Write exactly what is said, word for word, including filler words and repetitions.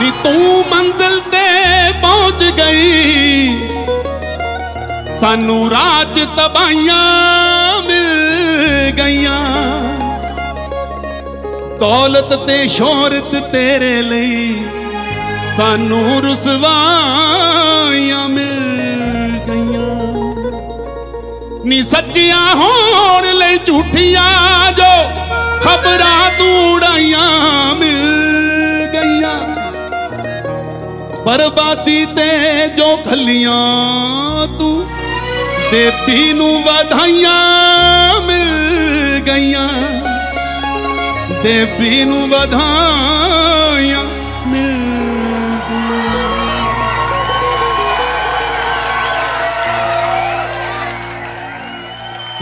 नी तू मंजिल ते पहुंच गई, सानू राज तबाहियां मिल गईयां। दौलत ते शोहरत तेरे लई सानू रुसवाइयां मिल गईयां। नी सच्चियां होण लई झूठियां जो खबरां तू उड़ाइयां मिल गईयां। बर्बादी ते जो खलियां तू देवी नू वधाइयां मिल गईयां। देवी नू वधाइयां मिल